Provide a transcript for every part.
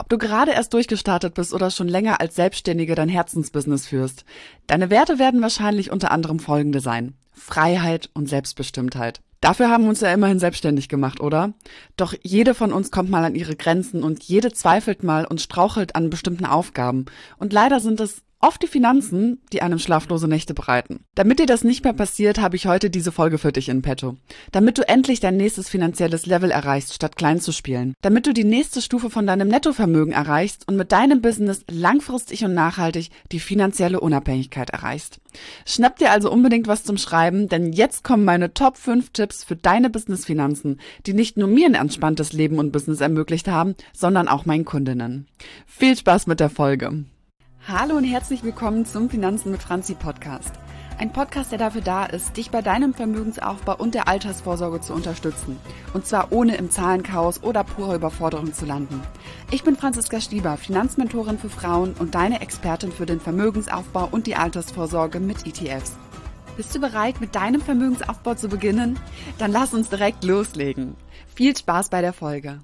du gerade erst durchgestartet bist oder schon länger als Selbstständige dein Herzensbusiness führst. Deine Werte werden wahrscheinlich unter anderem folgende sein: Freiheit und Selbstbestimmtheit. Dafür haben wir uns ja immerhin selbstständig gemacht, oder? Doch jede von uns kommt mal an ihre Grenzen und jede zweifelt mal und strauchelt an bestimmten Aufgaben. Und leider sind es oft die Finanzen, die einem schlaflose Nächte bereiten. Damit dir das nicht mehr passiert, habe ich heute diese Folge für dich in petto. Damit du endlich dein nächstes finanzielles Level erreichst, statt klein zu spielen. Damit du die nächste Stufe von deinem Nettovermögen erreichst und mit deinem Business langfristig und nachhaltig die finanzielle Unabhängigkeit erreichst. Schnapp dir also unbedingt was zum Schreiben, denn jetzt kommen meine Top 5 Tipps für deine Businessfinanzen, die nicht nur mir ein entspanntes Leben und Business ermöglicht haben, sondern auch meinen Kundinnen. Viel Spaß mit der Folge! Hallo und herzlich willkommen zum Finanzen mit Franzi Podcast. Ein Podcast, der dafür da ist, dich bei deinem Vermögensaufbau und der Altersvorsorge zu unterstützen. Und zwar ohne im Zahlenchaos oder purer Überforderung zu landen. Ich bin Franziska Stieber, Finanzmentorin für Frauen und deine Expertin für den Vermögensaufbau und die Altersvorsorge mit ETFs. Bist du bereit, mit deinem Vermögensaufbau zu beginnen? Dann lass uns direkt loslegen. Viel Spaß bei der Folge.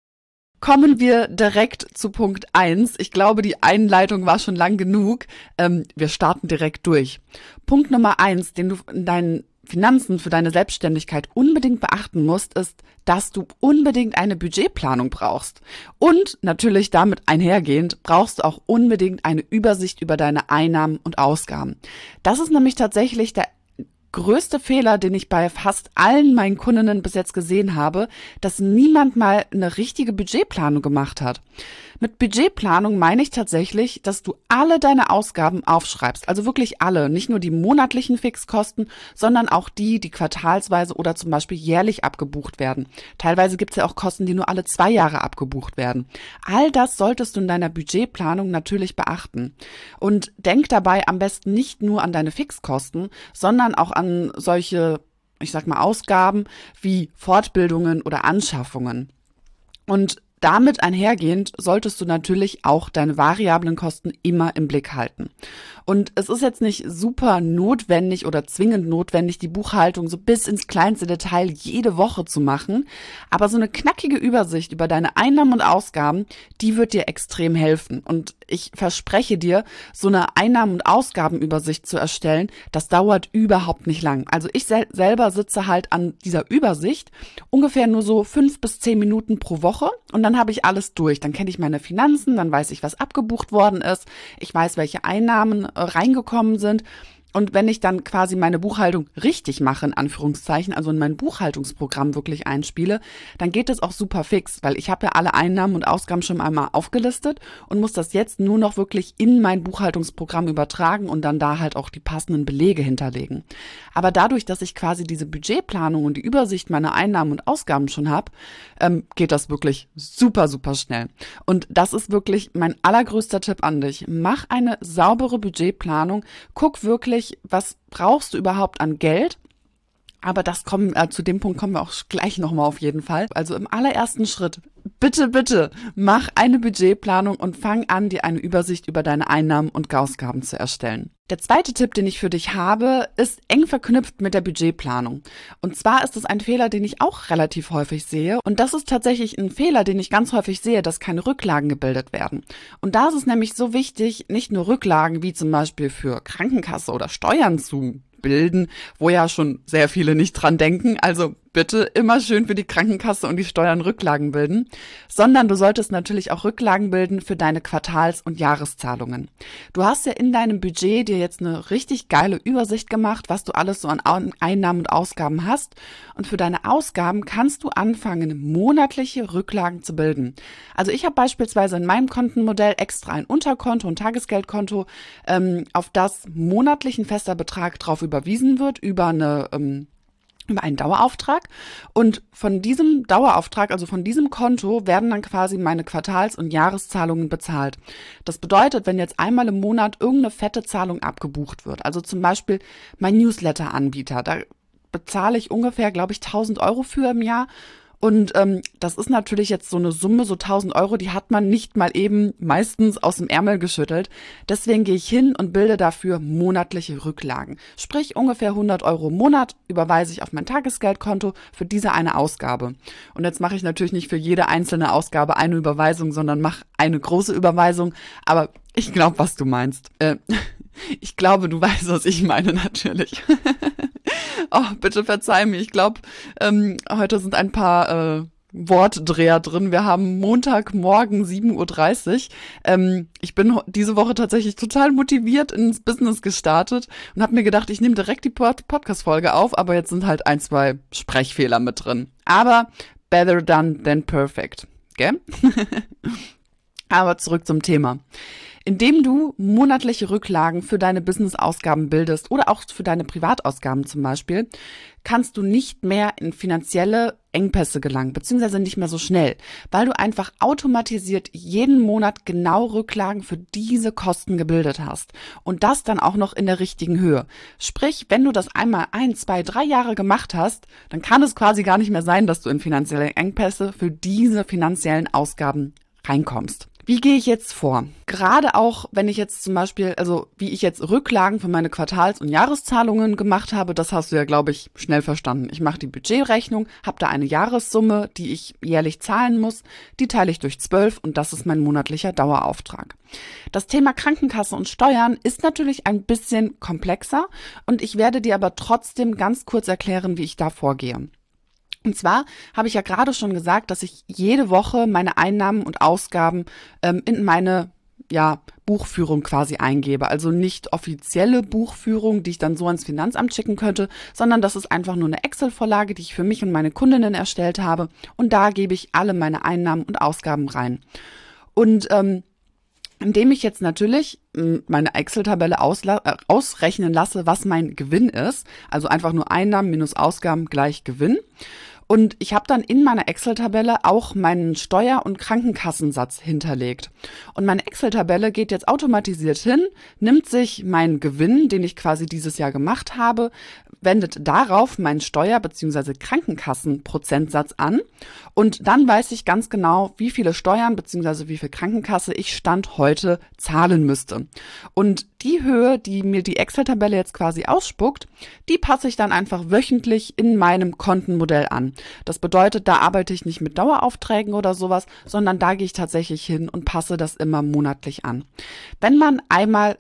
Kommen wir direkt zu Punkt 1. Ich glaube, die Einleitung war schon lang genug. Wir starten direkt durch. Punkt Nummer 1, den du in deinen Finanzen für deine Selbstständigkeit unbedingt beachten musst, ist, dass du unbedingt eine Budgetplanung brauchst. Und natürlich damit einhergehend brauchst du auch unbedingt eine Übersicht über deine Einnahmen und Ausgaben. Das ist nämlich tatsächlich der größte Fehler, den ich bei fast allen meinen Kundinnen bis jetzt gesehen habe, dass niemand mal eine richtige Budgetplanung gemacht hat. Mit Budgetplanung meine ich tatsächlich, dass du alle deine Ausgaben aufschreibst, also wirklich alle, nicht nur die monatlichen Fixkosten, sondern auch die quartalsweise oder zum Beispiel jährlich abgebucht werden. Teilweise gibt es ja auch Kosten, die nur alle 2 Jahre abgebucht werden. All das solltest du in deiner Budgetplanung natürlich beachten. Und denk dabei am besten nicht nur an deine Fixkosten, sondern auch an solche, ich sag mal, Ausgaben wie Fortbildungen oder Anschaffungen. Und damit einhergehend solltest du natürlich auch deine variablen Kosten immer im Blick halten. Und es ist jetzt nicht super notwendig oder zwingend notwendig, die Buchhaltung so bis ins kleinste Detail jede Woche zu machen. Aber so eine knackige Übersicht über deine Einnahmen und Ausgaben, die wird dir extrem helfen. Und ich verspreche dir, so eine Einnahmen- und Ausgabenübersicht zu erstellen, das dauert überhaupt nicht lang. Also ich selber sitze halt an dieser Übersicht ungefähr nur so 5 bis 10 Minuten pro Woche und dann habe ich alles durch. Dann kenne ich meine Finanzen, dann weiß ich, was abgebucht worden ist. Ich weiß, welche Einnahmen reingekommen sind. Und wenn ich dann quasi meine Buchhaltung richtig mache, in Anführungszeichen, also in mein Buchhaltungsprogramm wirklich einspiele, dann geht es auch super fix, weil ich habe ja alle Einnahmen und Ausgaben schon einmal aufgelistet und muss das jetzt nur noch wirklich in mein Buchhaltungsprogramm übertragen und dann da halt auch die passenden Belege hinterlegen. Aber dadurch, dass ich quasi diese Budgetplanung und die Übersicht meiner Einnahmen und Ausgaben schon habe, geht das wirklich super, super schnell. Und das ist wirklich mein allergrößter Tipp an dich. Mach eine saubere Budgetplanung, guck wirklich, was brauchst du überhaupt an Geld? Aber zu dem Punkt kommen wir auch gleich nochmal auf jeden Fall. Also im allerersten Schritt, bitte, mach eine Budgetplanung und fang an, dir eine Übersicht über deine Einnahmen und Ausgaben zu erstellen. Der zweite Tipp, den ich für dich habe, ist eng verknüpft mit der Budgetplanung. Und zwar ist es ein Fehler, den ich auch relativ häufig sehe. Und das ist tatsächlich ein Fehler, den ich ganz häufig sehe, dass keine Rücklagen gebildet werden. Und da ist es nämlich so wichtig, nicht nur Rücklagen wie zum Beispiel für Krankenkasse oder Steuern zu bilden, wo ja schon sehr viele nicht dran denken. Also bitte immer schön für die Krankenkasse und die Steuern Rücklagen bilden, sondern du solltest natürlich auch Rücklagen bilden für deine Quartals- und Jahreszahlungen. Du hast ja in deinem Budget dir jetzt eine richtig geile Übersicht gemacht, was du alles so an Einnahmen und Ausgaben hast. Und für deine Ausgaben kannst du anfangen, monatliche Rücklagen zu bilden. Also ich habe beispielsweise in meinem Kontenmodell extra ein Unterkonto, ein Tagesgeldkonto, auf das monatlich ein fester Betrag drauf überwiesen wird über einen Dauerauftrag, und von diesem Dauerauftrag, also von diesem Konto, werden dann quasi meine Quartals- und Jahreszahlungen bezahlt. Das bedeutet, wenn jetzt einmal im Monat irgendeine fette Zahlung abgebucht wird, also zum Beispiel mein Newsletter-Anbieter, da bezahle ich ungefähr, glaube ich, 1.000 € für im Jahr. Und das ist natürlich jetzt so eine Summe, so 1.000 Euro, die hat man nicht mal eben meistens aus dem Ärmel geschüttelt. Deswegen gehe ich hin und bilde dafür monatliche Rücklagen. Sprich, ungefähr 100 Euro im Monat überweise ich auf mein Tagesgeldkonto für diese eine Ausgabe. Und jetzt mache ich natürlich nicht für jede einzelne Ausgabe eine Überweisung, sondern mache eine große Überweisung. Aber ich glaube, was du meinst. Ich glaube, du weißt, was ich meine, natürlich. Oh, bitte verzeih mir. Ich glaube, heute sind ein paar Wortdreher drin. Wir haben Montagmorgen 7:30 Uhr. Ich bin diese Woche tatsächlich total motiviert ins Business gestartet und habe mir gedacht, ich nehme direkt die Podcast-Folge auf, aber jetzt sind halt 1, 2 Sprechfehler mit drin. Aber better done than perfect, gell? Aber zurück zum Thema. Indem du monatliche Rücklagen für deine Business-Ausgaben bildest oder auch für deine Privatausgaben zum Beispiel, kannst du nicht mehr in finanzielle Engpässe gelangen, beziehungsweise nicht mehr so schnell, weil du einfach automatisiert jeden Monat genau Rücklagen für diese Kosten gebildet hast und das dann auch noch in der richtigen Höhe. Sprich, wenn du das einmal 1, 2, 3 Jahre gemacht hast, dann kann es quasi gar nicht mehr sein, dass du in finanzielle Engpässe für diese finanziellen Ausgaben reinkommst. Wie gehe ich jetzt vor? Gerade auch, wenn ich jetzt zum Beispiel, also wie ich jetzt Rücklagen für meine Quartals- und Jahreszahlungen gemacht habe, das hast du ja, glaube ich, schnell verstanden. Ich mache die Budgetrechnung, habe da eine Jahressumme, die ich jährlich zahlen muss, die teile ich durch 12 und das ist mein monatlicher Dauerauftrag. Das Thema Krankenkasse und Steuern ist natürlich ein bisschen komplexer und ich werde dir aber trotzdem ganz kurz erklären, wie ich da vorgehe. Und zwar habe ich ja gerade schon gesagt, dass ich jede Woche meine Einnahmen und Ausgaben in meine Buchführung quasi eingebe. Also nicht offizielle Buchführung, die ich dann so ans Finanzamt schicken könnte, sondern das ist einfach nur eine Excel-Vorlage, die ich für mich und meine Kundinnen erstellt habe. Und da gebe ich alle meine Einnahmen und Ausgaben rein. Und indem ich jetzt natürlich meine Excel-Tabelle ausrechnen lasse, was mein Gewinn ist, also einfach nur Einnahmen minus Ausgaben gleich Gewinn. Und ich habe dann in meiner Excel-Tabelle auch meinen Steuer- und Krankenkassensatz hinterlegt. Und meine Excel-Tabelle geht jetzt automatisiert hin, nimmt sich meinen Gewinn, den ich quasi dieses Jahr gemacht habe, wendet darauf meinen Steuer- bzw. Krankenkassenprozentsatz an und dann weiß ich ganz genau, wie viele Steuern bzw. wie viel Krankenkasse ich Stand heute zahlen müsste. Und die Höhe, die mir die Excel-Tabelle jetzt quasi ausspuckt, die passe ich dann einfach wöchentlich in meinem Kontenmodell an. Das bedeutet, da arbeite ich nicht mit Daueraufträgen oder sowas, sondern da gehe ich tatsächlich hin und passe das immer monatlich an. Wenn man einmal,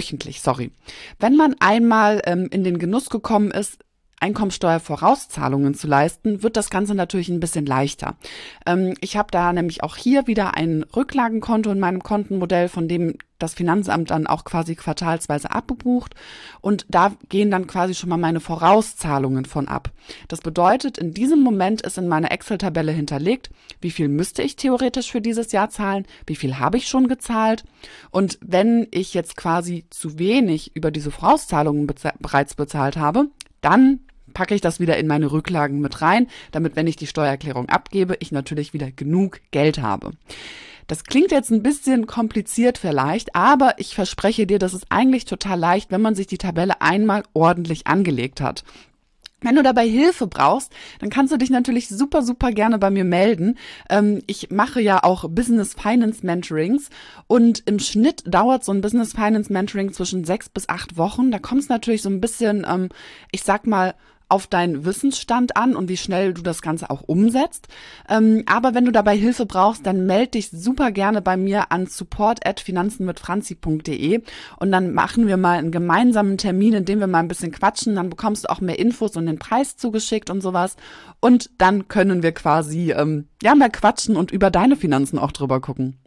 Wenn man einmal in den Genuss gekommen ist, Einkommensteuervorauszahlungen zu leisten, wird das Ganze natürlich ein bisschen leichter. Ich habe da nämlich auch hier wieder ein Rücklagenkonto in meinem Kontenmodell, von dem das Finanzamt dann auch quasi quartalsweise abbucht und da gehen dann quasi schon mal meine Vorauszahlungen von ab. Das bedeutet, in diesem Moment ist in meiner Excel-Tabelle hinterlegt, wie viel müsste ich theoretisch für dieses Jahr zahlen, wie viel habe ich schon gezahlt und wenn ich jetzt quasi zu wenig über diese Vorauszahlungen bereits bezahlt habe, dann packe ich das wieder in meine Rücklagen mit rein, damit, wenn ich die Steuererklärung abgebe, ich natürlich wieder genug Geld habe. Das klingt jetzt ein bisschen kompliziert vielleicht, aber ich verspreche dir, das ist eigentlich total leicht, wenn man sich die Tabelle einmal ordentlich angelegt hat. Wenn du dabei Hilfe brauchst, dann kannst du dich natürlich super, super gerne bei mir melden. Ich mache ja auch Business Finance Mentorings und im Schnitt dauert so ein Business Finance Mentoring zwischen 6 bis 8 Wochen. Da kommt es natürlich so ein bisschen, ich sag mal, auf deinen Wissensstand an und wie schnell du das Ganze auch umsetzt. Aber wenn du dabei Hilfe brauchst, dann melde dich super gerne bei mir an support@finanzenmitfranzi.de und dann machen wir mal einen gemeinsamen Termin, in dem wir mal ein bisschen quatschen. Dann bekommst du auch mehr Infos und den Preis zugeschickt und sowas. Und dann können wir quasi mehr quatschen und über deine Finanzen auch drüber gucken.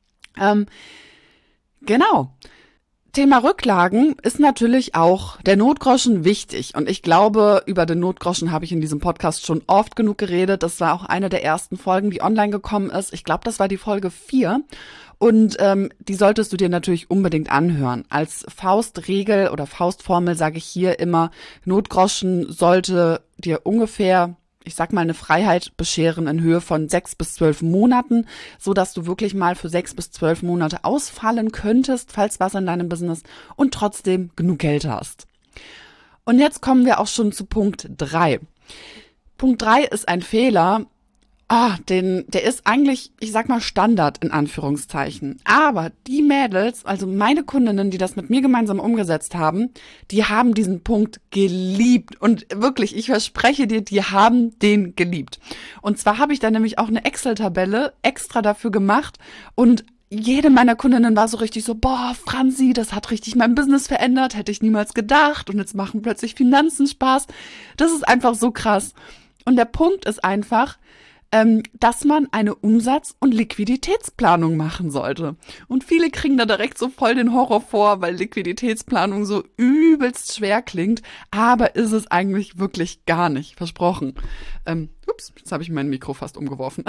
Genau. Thema Rücklagen ist natürlich auch der Notgroschen wichtig. Und ich glaube, über den Notgroschen habe ich in diesem Podcast schon oft genug geredet. Das war auch eine der ersten Folgen, die online gekommen ist. Ich glaube, das war die Folge 4. Und die solltest du dir natürlich unbedingt anhören. Als Faustregel oder Faustformel sage ich hier immer, Notgroschen sollte dir ungefähr, ich sag mal, eine Freiheit bescheren in Höhe von 6 bis 12 Monaten, so dass du wirklich mal für 6 bis 12 Monate ausfallen könntest, falls was in deinem Business und trotzdem genug Geld hast. Und jetzt kommen wir auch schon zu Punkt 3. Punkt 3 ist ein Fehler Der ist eigentlich, ich sag mal, Standard in Anführungszeichen. Aber die Mädels, also meine Kundinnen, die das mit mir gemeinsam umgesetzt haben, die haben diesen Punkt geliebt. Und wirklich, ich verspreche dir, die haben den geliebt. Und zwar habe ich da nämlich auch eine Excel-Tabelle extra dafür gemacht und jede meiner Kundinnen war so richtig so, boah, Franzi, das hat richtig mein Business verändert, hätte ich niemals gedacht und jetzt machen plötzlich Finanzen Spaß. Das ist einfach so krass. Und der Punkt ist einfach, dass man eine Umsatz- und Liquiditätsplanung machen sollte. Und viele kriegen da direkt so voll den Horror vor, weil Liquiditätsplanung so übelst schwer klingt, aber ist es eigentlich wirklich gar nicht, versprochen. Jetzt habe ich mein Mikro fast umgeworfen.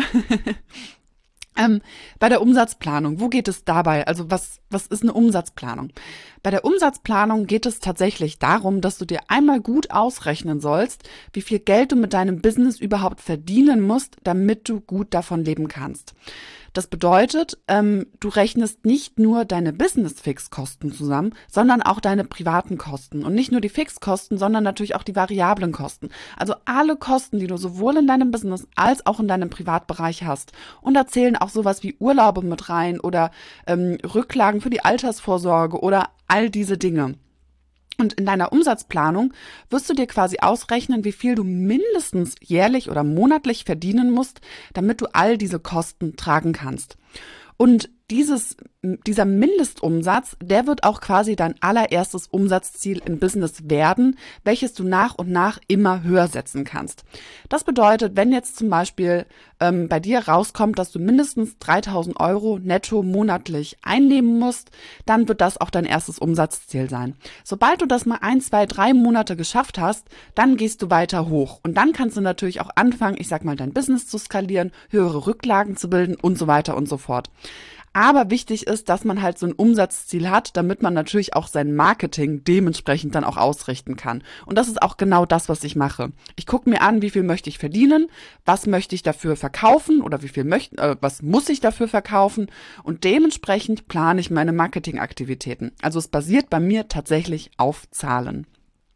Bei der Umsatzplanung, wo geht es dabei? Also was ist eine Umsatzplanung? Bei der Umsatzplanung geht es tatsächlich darum, dass du dir einmal gut ausrechnen sollst, wie viel Geld du mit deinem Business überhaupt verdienen musst, damit du gut davon leben kannst. Das bedeutet, du rechnest nicht nur deine Business-Fixkosten zusammen, sondern auch deine privaten Kosten. Und nicht nur die Fixkosten, sondern natürlich auch die variablen Kosten. Also alle Kosten, die du sowohl in deinem Business als auch in deinem Privatbereich hast. Und da zählen auch sowas wie Urlaube mit rein oder Rücklagen für die Altersvorsorge oder all diese Dinge. Und in deiner Umsatzplanung wirst du dir quasi ausrechnen, wie viel du mindestens jährlich oder monatlich verdienen musst, damit du all diese Kosten tragen kannst. Und dieser Mindestumsatz, der wird auch quasi dein allererstes Umsatzziel im Business werden, welches du nach und nach immer höher setzen kannst. Das bedeutet, wenn jetzt zum Beispiel bei dir rauskommt, dass du mindestens 3.000 Euro netto monatlich einnehmen musst, dann wird das auch dein erstes Umsatzziel sein. Sobald du das mal 1, 2, 3 Monate geschafft hast, dann gehst du weiter hoch. Und dann kannst du natürlich auch anfangen, ich sag mal, dein Business zu skalieren, höhere Rücklagen zu bilden und so weiter und so fort. Aber wichtig ist, dass man halt so ein Umsatzziel hat, damit man natürlich auch sein Marketing dementsprechend dann auch ausrichten kann. Und das ist auch genau das, was ich mache. Ich gucke mir an, wie viel möchte ich verdienen, was möchte ich dafür verkaufen oder was muss ich dafür verkaufen und dementsprechend plane ich meine Marketingaktivitäten. Also es basiert bei mir tatsächlich auf Zahlen.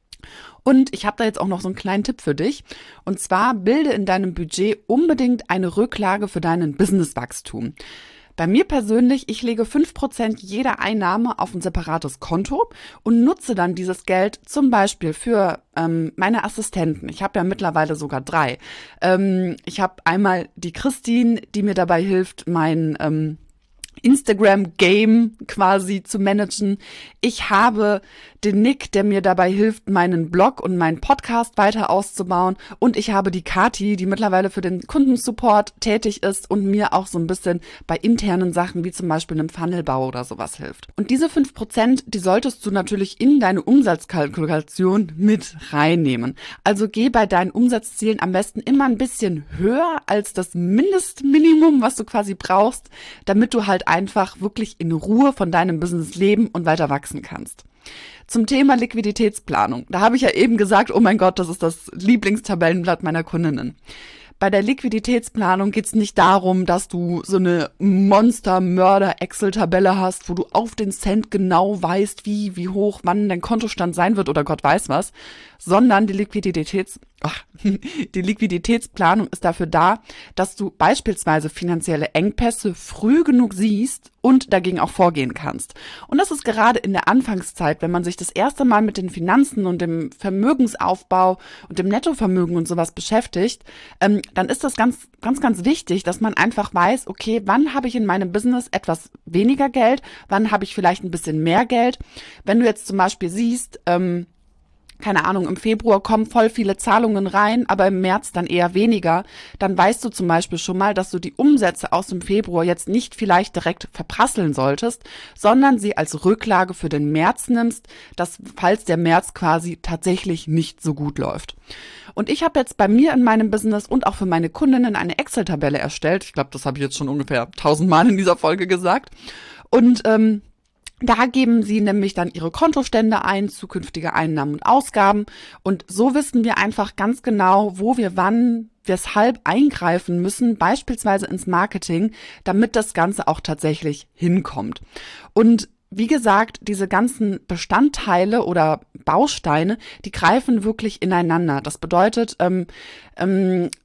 Und ich habe da jetzt auch noch so einen kleinen Tipp für dich. Und zwar bilde in deinem Budget unbedingt eine Rücklage für deinen Businesswachstum. Bei mir persönlich, ich lege 5% jeder Einnahme auf ein separates Konto und nutze dann dieses Geld zum Beispiel für meine Assistenten. Ich habe ja mittlerweile sogar 3. Ich habe einmal die Christine, die mir dabei hilft, mein Instagram-Game quasi zu managen. Ich habe den Nick, der mir dabei hilft, meinen Blog und meinen Podcast weiter auszubauen. Und ich habe die Kati, die mittlerweile für den Kundensupport tätig ist und mir auch so ein bisschen bei internen Sachen wie zum Beispiel einem Funnelbau oder sowas hilft. Und diese 5%, die solltest du natürlich in deine Umsatzkalkulation mit reinnehmen. Also geh bei deinen Umsatzzielen am besten immer ein bisschen höher als das Mindestminimum, was du quasi brauchst, damit du halt einfach wirklich in Ruhe von deinem Business leben und weiter wachsen kannst. Zum Thema Liquiditätsplanung. Da habe ich ja eben gesagt, oh mein Gott, das ist das Lieblingstabellenblatt meiner Kundinnen. Bei der Liquiditätsplanung geht es nicht darum, dass du so eine Monster-Mörder-Excel-Tabelle hast, wo du auf den Cent genau weißt, wie hoch, wann dein Kontostand sein wird oder Gott weiß was, sondern die Liquiditätsplanung ist dafür da, dass du beispielsweise finanzielle Engpässe früh genug siehst und dagegen auch vorgehen kannst. Und das ist gerade in der Anfangszeit, wenn man sich das erste Mal mit den Finanzen und dem Vermögensaufbau und dem Nettovermögen und sowas beschäftigt, dann ist das ganz, ganz, ganz wichtig, dass man einfach weiß, okay, wann habe ich in meinem Business etwas weniger Geld, wann habe ich vielleicht ein bisschen mehr Geld. Wenn du jetzt zum Beispiel siehst, keine Ahnung, im Februar kommen voll viele Zahlungen rein, aber im März dann eher weniger, dann weißt du zum Beispiel schon mal, dass du die Umsätze aus dem Februar jetzt nicht vielleicht direkt verprasseln solltest, sondern sie als Rücklage für den März nimmst, dass falls der März quasi tatsächlich nicht so gut läuft. Und ich habe jetzt bei mir in meinem Business und auch für meine Kundinnen eine Excel-Tabelle erstellt. Ich glaube, das habe ich jetzt schon ungefähr 1000 Mal in dieser Folge gesagt. Und da geben sie nämlich dann ihre Kontostände ein, zukünftige Einnahmen und Ausgaben. Und so wissen wir einfach ganz genau, wo wir wann, weshalb eingreifen müssen, beispielsweise ins Marketing, damit das Ganze auch tatsächlich hinkommt. Und wie gesagt, diese ganzen Bestandteile oder Bausteine, die greifen wirklich ineinander. Das bedeutet,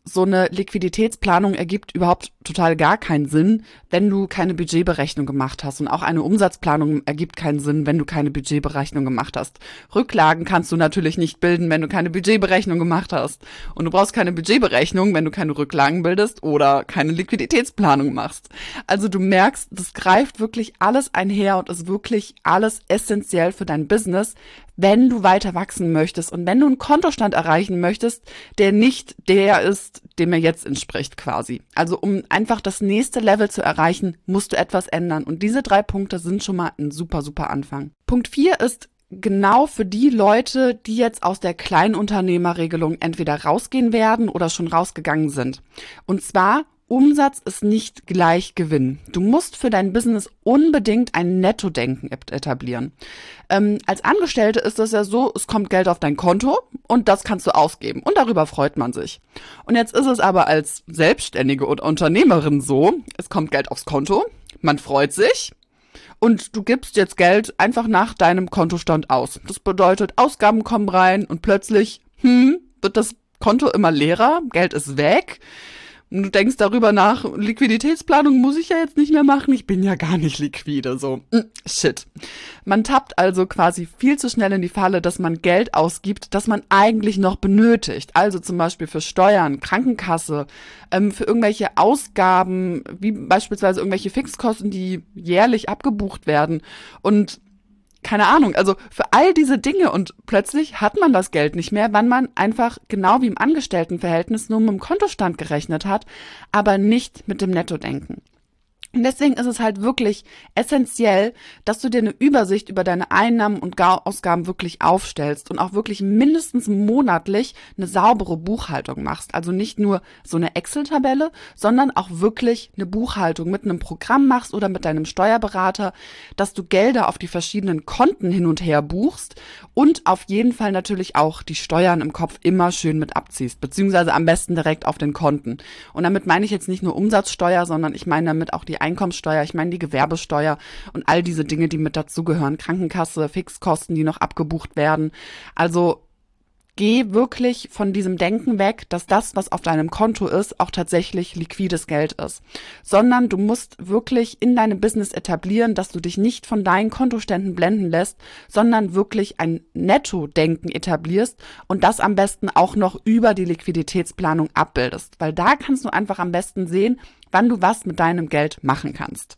so eine Liquiditätsplanung ergibt überhaupt total gar keinen Sinn, wenn du keine Budgetberechnung gemacht hast. Und auch eine Umsatzplanung ergibt keinen Sinn, wenn du keine Budgetberechnung gemacht hast. Rücklagen kannst du natürlich nicht bilden, wenn du keine Budgetberechnung gemacht hast. Und du brauchst keine Budgetberechnung, wenn du keine Rücklagen bildest oder keine Liquiditätsplanung machst. Also du merkst, das greift wirklich alles einher und ist wirklich alles essentiell für dein Business, wenn du weiter wachsen möchtest und wenn du einen Kontostand erreichen möchtest, der nicht der ist, dem er jetzt entspricht quasi. Also um einfach das nächste Level zu erreichen, musst du etwas ändern. Und diese 3 Punkte sind schon mal ein super, super Anfang. Punkt 4 ist genau für die Leute, die jetzt aus der Kleinunternehmerregelung entweder rausgehen werden oder schon rausgegangen sind. Und zwar: Umsatz ist nicht gleich Gewinn. Du musst für dein Business unbedingt ein Nettodenken etablieren. Als Angestellte ist das ja so, es kommt Geld auf dein Konto und das kannst du ausgeben und darüber freut man sich. Und jetzt ist es aber als Selbstständige und Unternehmerin so, es kommt Geld aufs Konto, man freut sich und du gibst jetzt Geld einfach nach deinem Kontostand aus. Das bedeutet, Ausgaben kommen rein und plötzlich wird das Konto immer leerer, Geld ist weg. Und du denkst darüber nach, Liquiditätsplanung muss ich ja jetzt nicht mehr machen, ich bin ja gar nicht liquide, so, shit. Man tappt also quasi viel zu schnell in die Falle, dass man Geld ausgibt, das man eigentlich noch benötigt. Also zum Beispiel für Steuern, Krankenkasse, für irgendwelche Ausgaben, wie beispielsweise irgendwelche Fixkosten, die jährlich abgebucht werden. Und keine Ahnung, also für all diese Dinge und plötzlich hat man das Geld nicht mehr, wann man einfach genau wie im Angestelltenverhältnis nur mit dem Kontostand gerechnet hat, aber nicht mit dem Nettodenken. Und deswegen ist es halt wirklich essentiell, dass du dir eine Übersicht über deine Einnahmen und Ausgaben wirklich aufstellst und auch wirklich mindestens monatlich eine saubere Buchhaltung machst. Also nicht nur so eine Excel-Tabelle, sondern auch wirklich eine Buchhaltung mit einem Programm machst oder mit deinem Steuerberater, dass du Gelder auf die verschiedenen Konten hin und her buchst und auf jeden Fall natürlich auch die Steuern im Kopf immer schön mit abziehst, beziehungsweise am besten direkt auf den Konten. Und damit meine ich jetzt nicht nur Umsatzsteuer, sondern ich meine damit auch die Einkommenssteuer, ich meine die Gewerbesteuer und all diese Dinge, die mit dazugehören, Krankenkasse, Fixkosten, die noch abgebucht werden. Also geh wirklich von diesem Denken weg, dass das, was auf deinem Konto ist, auch tatsächlich liquides Geld ist. Sondern du musst wirklich in deinem Business etablieren, dass du dich nicht von deinen Kontoständen blenden lässt, sondern wirklich ein Netto-Denken etablierst und das am besten auch noch über die Liquiditätsplanung abbildest. Weil da kannst du einfach am besten sehen, wann du was mit deinem Geld machen kannst.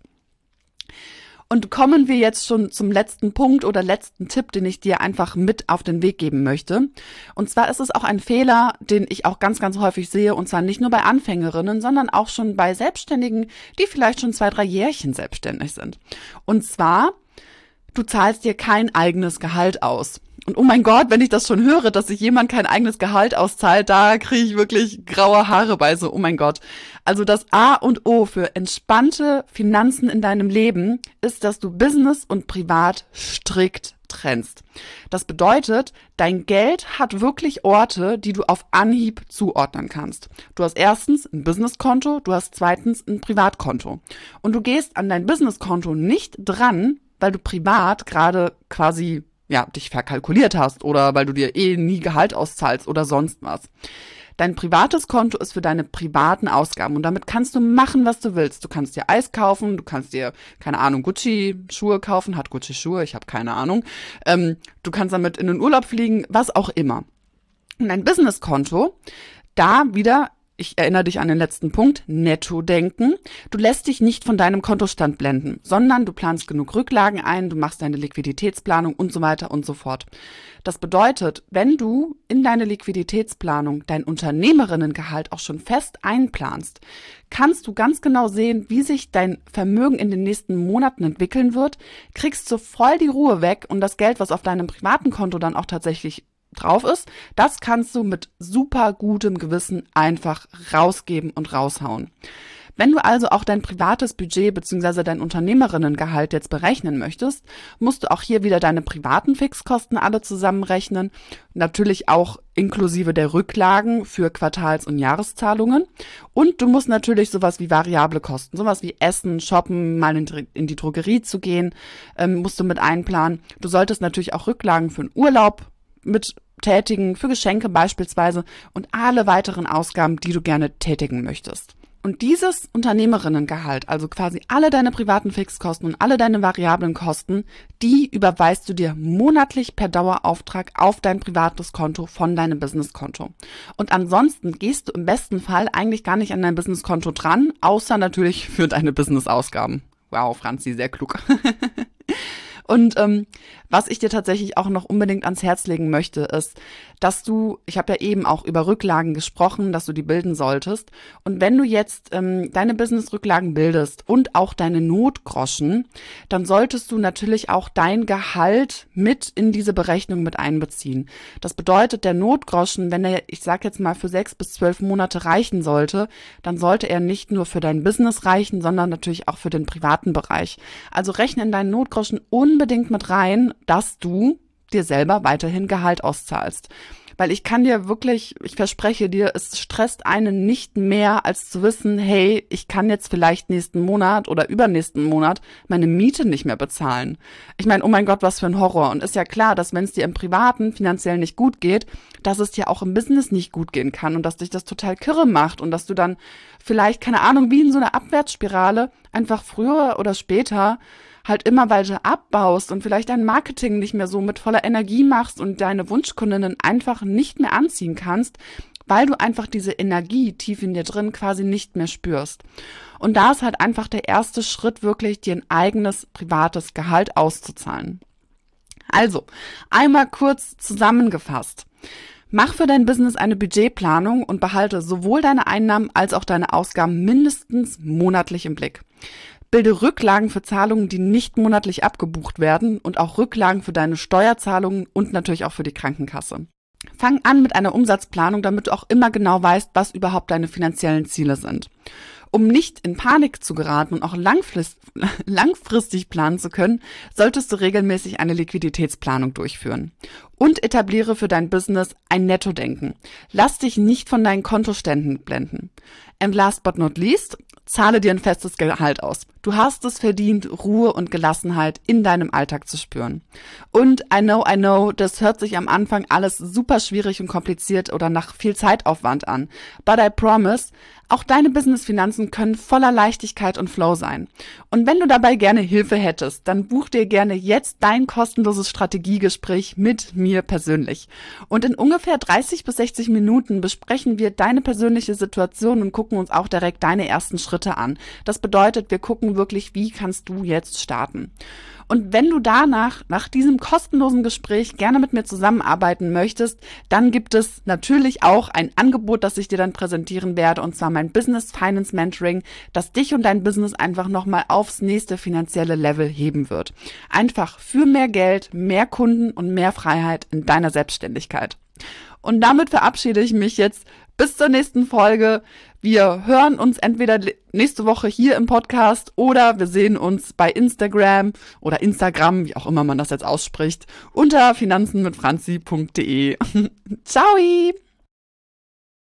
Und kommen wir jetzt schon zum letzten Punkt oder letzten Tipp, den ich dir einfach mit auf den Weg geben möchte. Und zwar ist es auch ein Fehler, den ich auch ganz, ganz häufig sehe, und zwar nicht nur bei Anfängerinnen, sondern auch schon bei Selbstständigen, die vielleicht schon 2, 3 Jährchen selbstständig sind. Und zwar: Du zahlst dir kein eigenes Gehalt aus. Und oh mein Gott, wenn ich das schon höre, dass sich jemand kein eigenes Gehalt auszahlt, da kriege ich wirklich graue Haare bei so, oh mein Gott. Also das A und O für entspannte Finanzen in deinem Leben ist, dass du Business und Privat strikt trennst. Das bedeutet, dein Geld hat wirklich Orte, die du auf Anhieb zuordnen kannst. Du hast erstens ein Businesskonto, du hast zweitens ein Privatkonto. Und du gehst an dein Businesskonto nicht dran, weil du privat gerade quasi dich verkalkuliert hast oder weil du dir nie Gehalt auszahlst oder sonst was. Dein privates Konto ist für deine privaten Ausgaben und damit kannst du machen, was du willst. Du kannst dir Eis kaufen, du kannst dir, keine Ahnung, Gucci-Schuhe kaufen. Hat Gucci Schuhe? Ich habe keine Ahnung. Du kannst damit in den Urlaub fliegen, was auch immer. Und dein Businesskonto, da wieder: Ich erinnere dich an den letzten Punkt, Netto-Denken. Du lässt dich nicht von deinem Kontostand blenden, sondern du planst genug Rücklagen ein, du machst deine Liquiditätsplanung und so weiter und so fort. Das bedeutet, wenn du in deine Liquiditätsplanung dein Unternehmerinnengehalt auch schon fest einplanst, kannst du ganz genau sehen, wie sich dein Vermögen in den nächsten Monaten entwickeln wird, kriegst so voll die Ruhe weg und das Geld, was auf deinem privaten Konto dann auch tatsächlich drauf ist, das kannst du mit super gutem Gewissen einfach rausgeben und raushauen. Wenn du also auch dein privates Budget bzw. dein Unternehmerinnengehalt jetzt berechnen möchtest, musst du auch hier wieder deine privaten Fixkosten alle zusammenrechnen, natürlich auch inklusive der Rücklagen für Quartals- und Jahreszahlungen, und du musst natürlich sowas wie variable Kosten, sowas wie Essen, Shoppen, mal in die Drogerie zu gehen, musst du mit einplanen. Du solltest natürlich auch Rücklagen für einen Urlaub mit tätigen, für Geschenke beispielsweise und alle weiteren Ausgaben, die du gerne tätigen möchtest. Und dieses Unternehmerinnengehalt, also quasi alle deine privaten Fixkosten und alle deine variablen Kosten, die überweist du dir monatlich per Dauerauftrag auf dein privates Konto von deinem Businesskonto. Und ansonsten gehst du im besten Fall eigentlich gar nicht an dein Businesskonto dran, außer natürlich für deine Businessausgaben. Wow, Franzi, sehr klug. Und was ich dir tatsächlich auch noch unbedingt ans Herz legen möchte, ist, dass du, ich habe ja eben auch über Rücklagen gesprochen, dass du die bilden solltest. Und wenn du jetzt deine Business-Rücklagen bildest und auch deine Notgroschen, dann solltest du natürlich auch dein Gehalt mit in diese Berechnung mit einbeziehen. Das bedeutet, der Notgroschen, wenn er, ich sage jetzt mal, für 6 bis 12 Monate reichen sollte, dann sollte er nicht nur für dein Business reichen, sondern natürlich auch für den privaten Bereich. Also rechne in deinen Notgroschen unbedingt mit rein, dass du dir selber weiterhin Gehalt auszahlst. Weil ich verspreche dir, es stresst einen nicht mehr, als zu wissen, hey, ich kann jetzt vielleicht nächsten Monat oder übernächsten Monat meine Miete nicht mehr bezahlen. Ich meine, oh mein Gott, was für ein Horror. Und ist ja klar, dass wenn es dir im Privaten finanziell nicht gut geht, dass es dir auch im Business nicht gut gehen kann und dass dich das total kirre macht und dass du dann vielleicht, keine Ahnung, wie in so einer Abwärtsspirale einfach früher oder später halt immer weiter abbaust und vielleicht dein Marketing nicht mehr so mit voller Energie machst und deine Wunschkundinnen einfach nicht mehr anziehen kannst, weil du einfach diese Energie tief in dir drin quasi nicht mehr spürst. Und da ist halt einfach der erste Schritt wirklich, dir ein eigenes privates Gehalt auszuzahlen. Also, einmal kurz zusammengefasst. Mach für dein Business eine Budgetplanung und behalte sowohl deine Einnahmen als auch deine Ausgaben mindestens monatlich im Blick. Bilde Rücklagen für Zahlungen, die nicht monatlich abgebucht werden und auch Rücklagen für deine Steuerzahlungen und natürlich auch für die Krankenkasse. Fang an mit einer Umsatzplanung, damit du auch immer genau weißt, was überhaupt deine finanziellen Ziele sind. Um nicht in Panik zu geraten und auch langfristig planen zu können, solltest du regelmäßig eine Liquiditätsplanung durchführen. Und etabliere für dein Business ein Nettodenken. Lass dich nicht von deinen Kontoständen blenden. And last but not least, zahle dir ein festes Gehalt aus. Du hast es verdient, Ruhe und Gelassenheit in deinem Alltag zu spüren. Und I know, das hört sich am Anfang alles super schwierig und kompliziert oder nach viel Zeitaufwand an. But I promise, auch deine Businessfinanzen können voller Leichtigkeit und Flow sein. Und wenn du dabei gerne Hilfe hättest, dann buch dir gerne jetzt dein kostenloses Strategiegespräch mit mir persönlich. Und in ungefähr 30 bis 60 Minuten besprechen wir deine persönliche Situation und gucken uns auch direkt deine ersten Schritte an. Das bedeutet, wir gucken wirklich, wie kannst du jetzt starten. Und wenn du danach, nach diesem kostenlosen Gespräch gerne mit mir zusammenarbeiten möchtest, dann gibt es natürlich auch ein Angebot, das ich dir dann präsentieren werde, und zwar mein Business Finance Mentoring, das dich und dein Business einfach nochmal aufs nächste finanzielle Level heben wird. Einfach für mehr Geld, mehr Kunden und mehr Freiheit in deiner Selbstständigkeit. Und damit verabschiede ich mich jetzt bis zur nächsten Folge. Wir hören uns entweder nächste Woche hier im Podcast oder wir sehen uns bei Instagram oder Instagram, wie auch immer man das jetzt ausspricht, unter finanzenmitfranzi.de. Ciao!